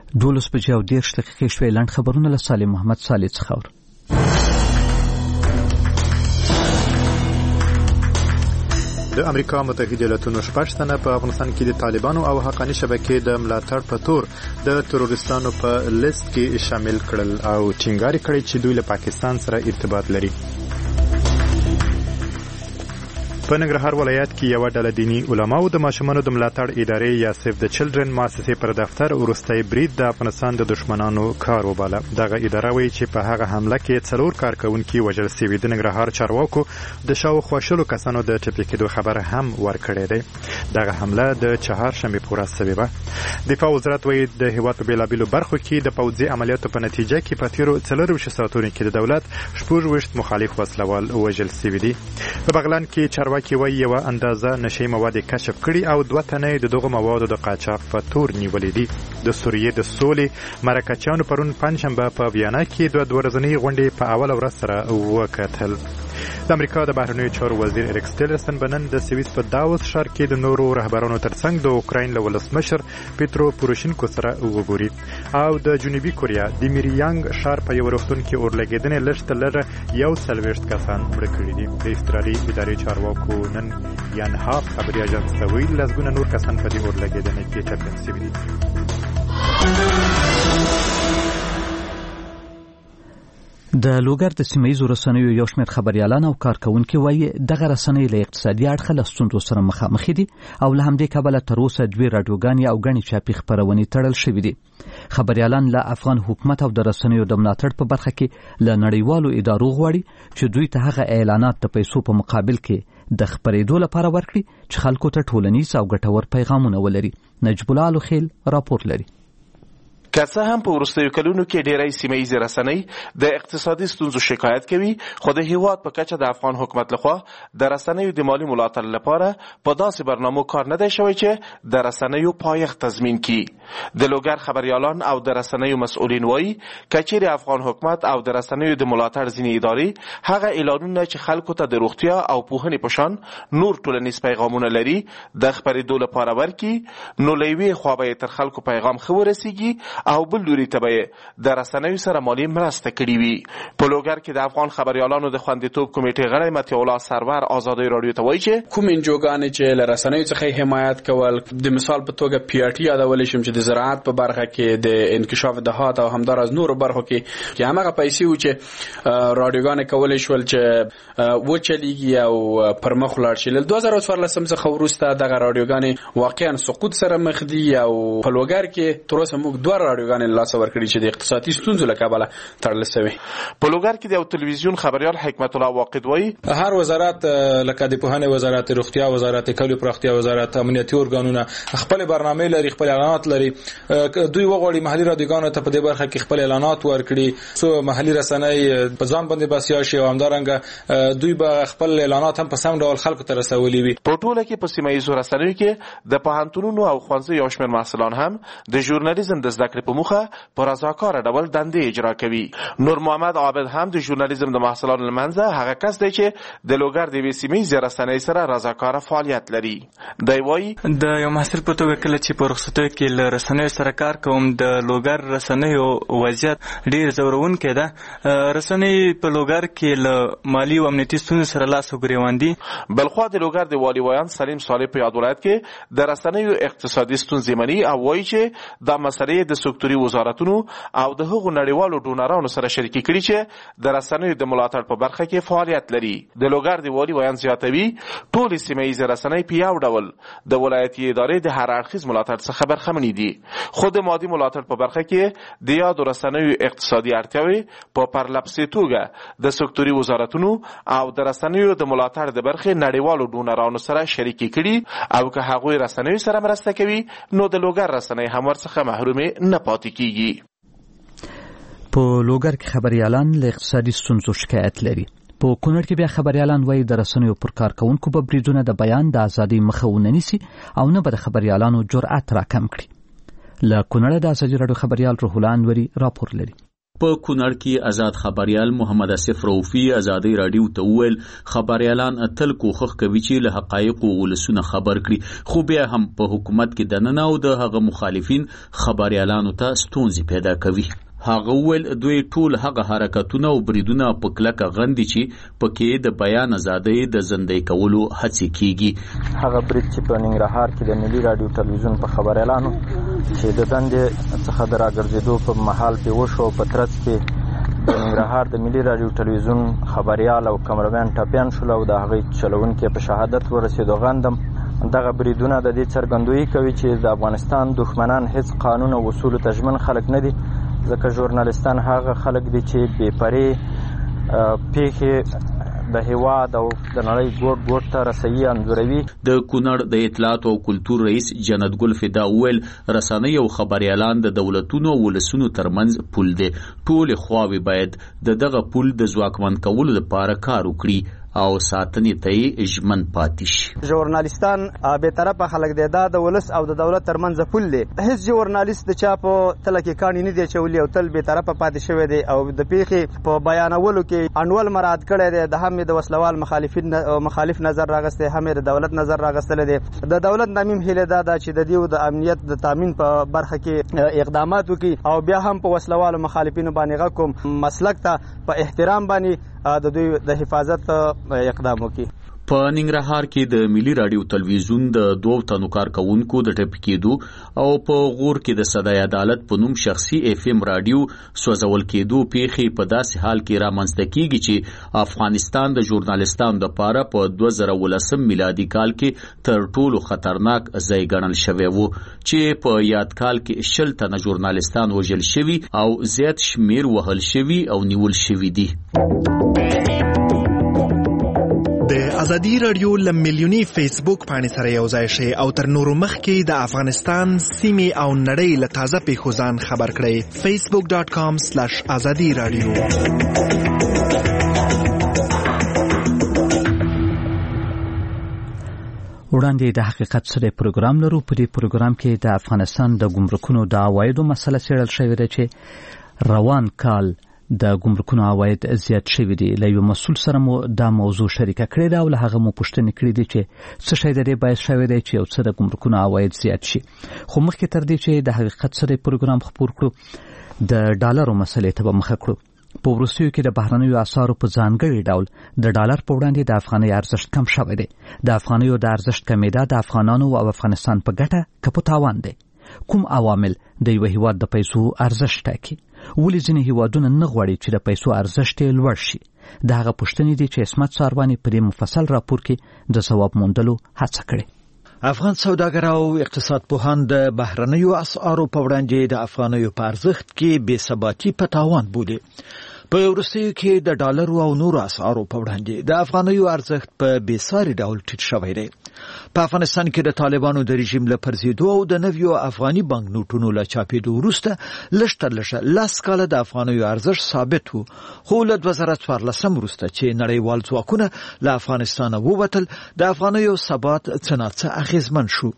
12:30 شوې لاند خبرونه له سالم محمد صالح څخه اورو. د امریکا متحده ایالاتونو 6 تنه په افغانستان کې د طالبانو او حقاني شبکې د ملاتړ په تور د تروریستانو په لیست کې شامل کړل او ټینګار کړی چې دوی له پاکستان سره ارتباط لري. په ننګرهار ولایت کې یو ډله دینی علماو د ماشومانو د ملاتړ ادارې یا سیف د چلډرن مؤسسې پر دفتر وروستی برید د افغانستان د دشمنانو کار وباله. دغه اداره وایي چې په هغه حمله کې 4 کارکونکي وژل شوي. د ننګرهار چارواکو د شاوخوا 20 کسانو د ټپي کېدو خبر هم ورکړی دی. دغه حمله د چهارشنبې په ورځ شوې وه. دفاع وزارت وایي د هېواد په بېلابېلو برخو کې د پوځي عملیاتو په نتیجه کې په تېرو 24 ساعتونو کې د دولت 26 مخالف وسلوال وژل شوي دي. په بغلان کې چارواکي کې وایي یو اندازه نشي مواد کشف کړي او 2 تنه د دغه موادو د قاچاق په تور نیولې دي. د سوریې د سولې مرکچیانو پرون پنځشنبه په ویانا کې 2 ورځنۍ غونډې په اوله ورځ سره وکتل. د امریکا د بهرنیو چارو وزیر اریکس ټیلرسن بنن د سویس په داوس ښار کې د نورو رهبرانو ترڅنګ د اوکراین له ولسمشر پیترو پوروشینکو سره وګوري او د جنوبي کوریا د میریانګ ښار په یو روغتون کې اورلګیدنې لږ تر لږه 140 کسان مړه کړي دي. د استرالي ادارې چارواکو نن یانهاف خبري اژانس ته ویل لسګونه نور کسان په دې اورلګیدنې کې ټپیان شوي دي. د لوګر د سیمه‌ییزو رسنیو یو شمېر خبریالان او کارکونکي وایي دغه رسنۍ له اقتصادي اړخه له ستونزو سره مخامخ دي او له همدې کبله تر اوسه 2 راډیوګانې او ګڼې چاپي خپرونې تړل شوي دي. خبریالان له افغان حکومت او د رسنیو د ملاتړ په برخه کې له نړیوالو ادارو غواړي چې دوی ته هغه اعلانات د پیسو په مقابل کې د خپرېدو لپاره ورکړي چې خلکو ته ټولنیز او ګټور پیغامونه ولري. نجیب الله الخیل راپور لري. که څه هم په وروستیو کلونو کې ډېری سیمه‌ییزې رسنۍ د اقتصادي ستونزو شکایت کوي، خو د هېواد په کچه د افغان حکومت لخوا د رسنیو د مالي ملاتړ لپاره په داسې برنامو کار نه دی شوی چې د رسنیو پایښت تضمین کړي. د لوګر خبریالان او د رسنیو مسؤلین وایي که چیرې افغان حکومت او د رسنیو د ملاتړ ځینې ادارې هغه اعلانونه چې خلکو ته د روغتیا او پوهنې په شان نور ټولنیز پیغامونه لري د خپرېدو لپاره ورکړي، نو له یوې خوا به یې تر خلکو پیغام ښه ورسیږي او بل لوري ته به د رسنیو سره مالي مرسته کړې وي. په لوګر کې د افغان خبریالانو د خوندیتوب کمیټې غړی مطیع الله سرور آزادۍ راډیو ته وایي چې کوم انجوګانې چې له رسنیو څخه حمایت کول، د مثال په توګه پی آر ټي یادولی شم چې د زراعت په برخه کې د انکشاف دهات او همداراز نورو برخو کې هماغه پیسې و چې راډیوګانې کولی شول چې وچلیږي او پر مخ ولاړ شي. له 2014 څخه وروسته دغه راډیوګانې واقعا سقوط سره مخ دي او په لوګر کې تر اوسه موږ 2 راډیوګانې لاس ورکړي چې د اقتصادي ستونزو له کبله تړل شوی. په لوګر کې د یو تلویزیون خبریال حکمت الله واقد وایي هر وزارت لکه د پوهنې وزارت، روغتیا وزارت، کلیو پراختیا وزارت، امنیتي ارګانونه خپل برنامه لري، خپل اعلانات لري. دوی وغواړي محلي رادیوګانو ته په دې برخه کې خپل اعلانات ورکړي، سو محلي رسنۍ په ځان باندې بسیا شي او همدارنګه دوی به خپل اعلانات هم په سم ډول خلکو ته رسولي وي. په ټوله کې په سیمه‌ییزو رسنیو کې د پوهنتونونو او ښوونځیو یو شمېر محصلان هم د ژورنالیزم د زده کړې په موخه په رضاکاره ډول دندې اجرا کوي. نور محمد عابد هم د ژورنالیزم د محصلانو له منځه هغه کس دی چې د لوګر د یوې سیمه‌ییزې رسنۍ سره رضاکاره فعالیت لري. دی وایي د یو محصل په توګه کله چې په رخصتیو کې له رسنیو سره کار کوم، د لوګر رسنیو وضعیت ډېر ځورونکی ده. رسنۍ په لوګر کې له مالي او امنیتي ستونزو سره لاس و ګرېوان دي. بلخوا د لوګر د والي ویان سلیم صالح په یاد ولایت کې د رسنیو اقتصادي ستونزې مني او وایي چې دا مسلې د سکتوري وزارتونو او د هغو نړیوالو ډونرانو سره شریکي کړي چې د رسنیو د ملاتړ په برخه کې فعالیت لري. د لوګر د والي ویان زیاتوي ټولې سیمه‌ییزې رسنۍ په یو ډول د ولایتي ادارې د هر اړخیز ملاتړ څخه برخمنې دي. خو د مادي ملاتړ په برخه کې د یادو رسنیو اقتصادي اړتیاوې په پرلپسې توګه د سکتوري وزارتونو او د رسنیو د ملاتړ د برخې نړیوالو ډونرانو سره شریکي کړي او که هغوی رسنیو سره مرسته کوي نو د لوګر رسنۍ هم ورڅخه محرومې نه پاتې کیږي. په لوګر کې خبریالان له اقتصادي ستونزو شکایت لري. په کونړ کې بیا خبریالان وایي د رسنیو پر کارکونکو به بریدونه د بیان د ازادۍ مخه ونه نیسي او نه به د خبریالانو جرأت راکم کړي. له کونړه د ازادي راډیو خبریال روح الله انوري راپور لري. په کونړ کې آزاد خبريال محمد اسف روفي ازادي رادیو ته وویل خبريالان تل کوښښ کوي چې له حقایقو ولسونه خبر کړي، خو بیا هم په حکومت کې دننه او د هغه مخالفین خبريالانو ته ستونزې پیدا کوي. هغه ویل دوی ټول هغه حرکتونه او بریدونه په کلکه غندي چې پکې د بیان ازادۍ د زندۍ کولو هڅې کیږي. هغه برید چې په ننګرهار کې د ملي رادیو ټلویزیون په خبريالانو چې د دندې څخه د راګرځېدو په مهال کې وشو، په ترڅ کې د ننګرهار د ملي رادیو ټلویزیون خبريال او کمرمن ټپیان شول او د هغې چلونکي په شهادت ورسېدو. غندم دغه بریدونه د دې څرګندویي کوي چې د افغانستان دښمنان هیڅ قانون او اصولو ته ژمن خلک نه دي، ځکه ژورنالیستان هغه خلک دي چې بې پرې پیښې د هیواد او د نړۍ ګوټ ګوټ ته رسوي انځوروي. د کونړ د اطلاعات او کلتور رئیس جنت ګل فدا ویل رسنۍ او خبريالان د دولتونو او ولسونو ترمنځ پل دي، ټول خواوې باید د دغه پل د ځواکمن کولو لپاره کار وکړي او ساتنې ته ژمن پاتې شي. ژورنالیستان به طرفه خلک دي، دا د ولس او د دولت ترمنځ پل دی. هیڅ ژورنالیست د چا په تله کې کاڼي نه دی چولی او تل به طرفه پاتې شوی دی او د پیښې په بیانولو کې انول مراد کړی دی. د هم د وسلوال مخالف نظر راغسته، هم د دولت نظر راغستل دي. د دولت نامیم هله دا چې د دیو د امنیت د تامین په برخه کې اقدامات وکړي او بیا هم په وسلوال مخالفینو باندې غوښم مسلک ته په احترام باندې د دوی د حفاظت اقدام وکړي. په ننګرهار کې د ملي رادیو ټلویزیون د 2 تنو کارکونکو د ټپي کېدو او په غور کې د صدای عدالت په نوم شخصي اف ام رادیو سوځول کېدو پیښې په داسې حال کې رامنځته کیږي چې افغانستان د ژورنالیستانو لپاره په 2019 میلادي کال کې تر ټولو خطرناک ځای ګڼل شوی وو چې په یاد کال کې 10 تنه ژورنالیستان وژل شوي او زیات شمیر وهل شوي او نیول شوي دي. د ازادي رادیو لملیونی فیسبوک باندې سره یو ځای شي او تر نورو مخکې د افغانستان سیمې او نړۍ له تازه پیښو ځان خبر کړئ. facebook.com/azadi radio. وړاندې د حقیقت سره پروګرام لرو. په دې پروګرام کې د افغانستان د ګمرکونو د عوایدو مسله څېړل شوې ده چې روان کال د ګمرکونو عواید زیات شوي دي. له یو مسؤل سره مو دا موضوع شریکه کړې ده او له هغه مو پوښتنې کړې دي چې څه شی د دې باعث شوی دی چې یو څه د ګمرکونو عواید زیات شي. خو مخکې تر دې چې د حقیقت سره پروګرام خپور کړو د ډالرو مسلې ته به مخه کړو. په وروستیو کې د بهرنیو اسعارو په ځانګړي ډول د ډالر په وړاندې د افغانۍ ارزښت کم شوی دی. د افغانیو د ارزښت کمیدا د افغانانو او افغانستان په ګټه که په تاوان دی؟ کوم عوامل د یو هیواد د پیسو ارزښت ټاکي؟ ولې ځینې هیوادونه نه غواړي چې د پیسو ارزښت یې لوړ شي؟ د هغه پوښتنې دي چې عصمت سارواني په دې مفصل راپور کې د ځواب موندلو هڅه کړې. افغان سوداګر او اقتصاد پوهان د بهرنیو اسعارو په وړاندې د افغانیو په ارزښت کې بې ثباتي په تاوان بولي. په وروستیو کې د ډالرو او نورو اسعارو په وړاندې د افغانیو ارزښت په بېساري ډول ټیټ شوی دی. په افغانستان کې د طالبانو د رژیم له پرځېدو او د نویو افغاني بانک نوټونو له چاپېدو وروسته لږ تر لږه 10 کاله د افغانیو ارزښت ثابت و، خو له 2014 وروسته چې نړیوال ځواکونه له افغانستانه ووتل د افغانیو ثبات څه ناڅه اغېزمن شو.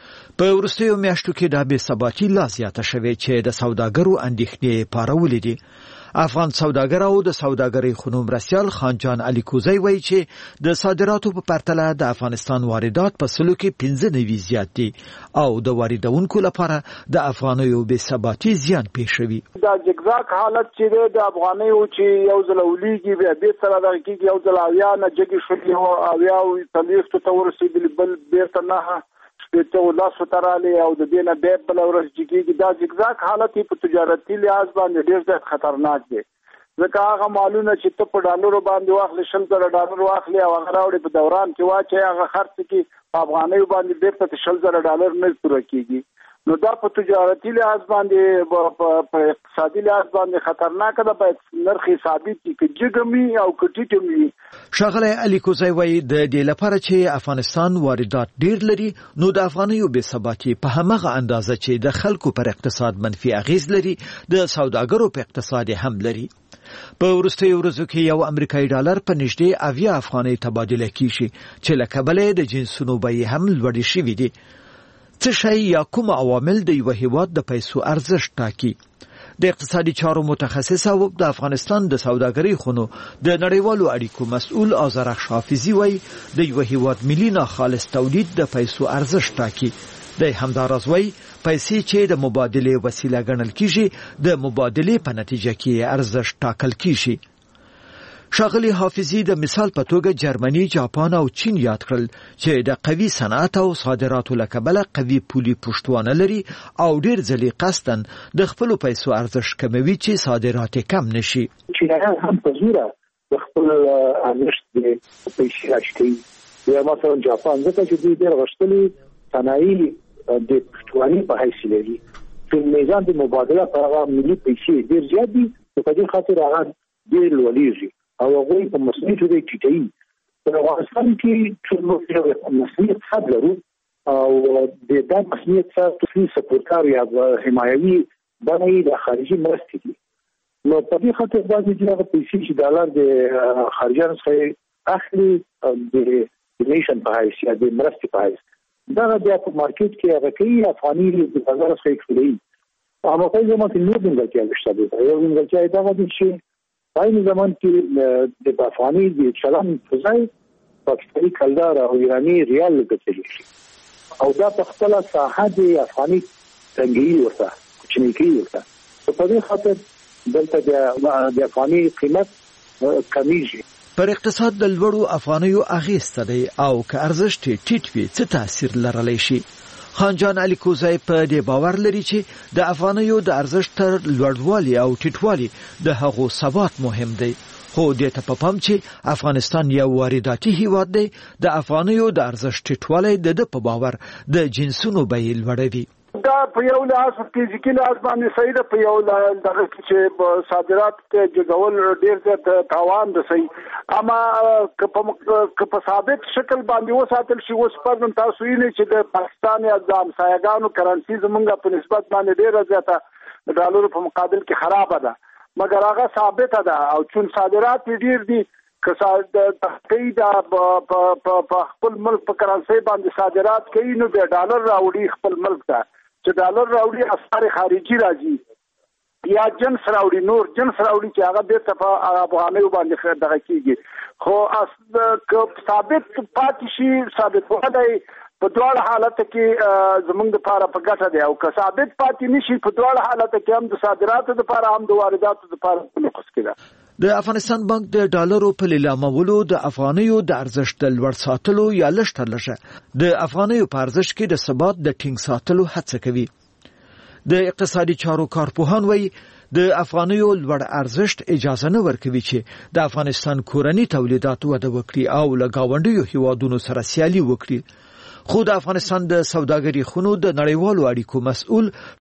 په وروستیو میاشتو کې د بې ثباتي لا زیاته شوې چې د سوداګرو اندېښنې پارولې دي. افغان سوداګر او د سوداګرۍ خونو مرستیال خانجان علي کوزی وایي چې د صادراتو په پرتله د افغانستان واردات په سلو کې 15 زیات دي او د واردونکو لپاره د افغانیو بې ثباتي زیان پېښوي. دا جګزاک حالت چې د افغانیو چې یو ځل ولېږي بیا به سره دغه کېږي یو ځل اویا نه جګې شولې او اویا او تلیفتو ته ورسېدل بل بیرته نه ته ولاسو تراله او د دینه به بل ورځ جګیږي. دا جګزاک حالت په تجارتي لحاظ باندې ډېر زیات خطرناک دی، ځکه هغه مالونه چې ته په ډالرو باندې واخلې $100 واخلې او هغه راوړې په دوران کې واچي هغه خرڅ کې په افغانیو باندې بیرته $100 نه پوره کیږي. نو دا په تجارتي لحاظ باندې په اقتصادي لحاظ باندې خطرناک ده. باید نرخ ثابت وي چې جګمي او کټیټ وي. ښاغلی علي کوزی وایي د دې لپاره چې افغانستان واردات ډیر لري نو د افغانیو بې ثباتي په همغه اندازه چې د خلکو پر اقتصاد منفي اغیز لري د سوداګرو په اقتصاد هم لري. په وروستیو ورځو کې یو امریکایي ډالر په نږدې 80 افغانۍ تبادله کیږي چې له کبله د جنسونو بیې هم لوړې شوي دي. څه شی یا کوم عوامل د یو هیواد د پیسو ارزښت ټاکي؟ د اقتصادي چارو متخصص او د افغانستان د سوداګرۍ خونو د نړیوالو اړیکو مسؤل آذرخ حافظي وایي د یو هیواد ملي ناخالص تولید د پیسو ارزښت ټاکي. د همداراز وایي پیسې چې د مبادلې وسیله ګڼل کیږي د مبادلې په نتیجه کې ارزښت ټاکل کیږي. ښاغلي حافظي د مثال په توګه جرمني، جاپان او چین یاد کړل چې د قوي صنعت او صادراتو له کبله قوي پولي پشتوانه لري او ډېر ځلې قصداً د خپلو پیسو ارزښت کموي چې صادرات یې کم نشي. چینایان هم په زوره د خپل ارزښت د پیسې راچکوي. یا مثلا جاپان ځکه چې دوی ډېر غښتلي صنایع د پشتواني په حیث لري. په میزان د مبادله په هغه ملي پیسې ډېر زیات دي، په دې خاطر هغه ډېر لوړېږي او هغوی په مصنوعي توګه ټیټوي. په افغانستان کې ټول موږ مصنوعي اقتصاد لرو او د مصنوعي اقتصاد ټولني سپورټار یا حمایوي بڼه یې د خارجي مرستې دي. نو په دې خاطر باندې چې هغه پیسې چې ډالر د خارجیانو څخه اخلي د نیشن په حیث یا د مرستې په حیث دا بیا په مارکیټ کې هغه کوي افغاني د بازار څخه کړی. هغه په زموږ کې نور څنګه شته دی یو څنګه دا د شي په زمان کې د افغاني د چلن ځای پاکستاني کلدار او ایرانی ریال ګټل او دا په خپل ساحه د افغاني څنګه ورته کوچنی ورته په دې خاطر دلته د افغاني قیمت کمیږي. پر اقتصاد د لوړو افغانیو اغیسته دی او که ارزښت ټیټ وي څه تاثیر لرلی شي. خانجان علي کوزی په دې باور لري چې د افغانیو د ارزښت تر لوړوالي او ټیټوالي د هغو ثبات مهم دی. خو دې ته په پام چې افغانستان یو وارداتي هیواد دی، د افغانیو د ارزښت ټیټوالی د په باور د جنسونو بیې لوړوي. دا په یو لاس فزیکي لاس باندې صحیح ده، په یو دغه چې صادرات ته جوړول ډېر زیات تاوان ده صحیح. اما که په ثابت شکل باندې وساتل شي اوس پرون تاسو یې چې د پاکستان یا د همسایګانو کرنسي زمونږ په نسبت باندې ډېره زیاته د ډالرو په مقابل کې خرابه ده، مګر هغه ثابته ده او چون صادرات ډېر دي که د تحقیق په خپل ملک په کرنسي باندې صادرات کوي نو د ډالر راوړي خپل ملک ته چې ډالر راوړي اثر خارجي راځي یا جنس راوړي نور جنس راوړي چې هغه بیرته په افغانیو باندې دغه کیږي. خو ثابت پاتې شي ثابت وای په دواړه حالت کې زمونږ لپاره په ګټه دی او که ثابت پاتې نشي په دواړه حالت کې هم د صادراتو لپاره هم د وارداتو لپاره نقص کېده. د افغانستان بانک د ډالرو په لیلامولو د افغانیو د ارزښت د لوړ ساتلو یا لږ تر لږه د افغانیو په ارزښت کې د ثبات د ټینګ ساتلو هڅه کوي. د اقتصادي چارو کارپوهان وایي د افغانیو لوړ ارزښت اجازه نه ورکوي چې د افغانستان کورني تولیدات وده وکړي او له ګاونډیو هیوادونو سره سیالي وکړي. خو د افغانستان د سوداګرۍ خونو د نړیوالو اړیکو مسؤل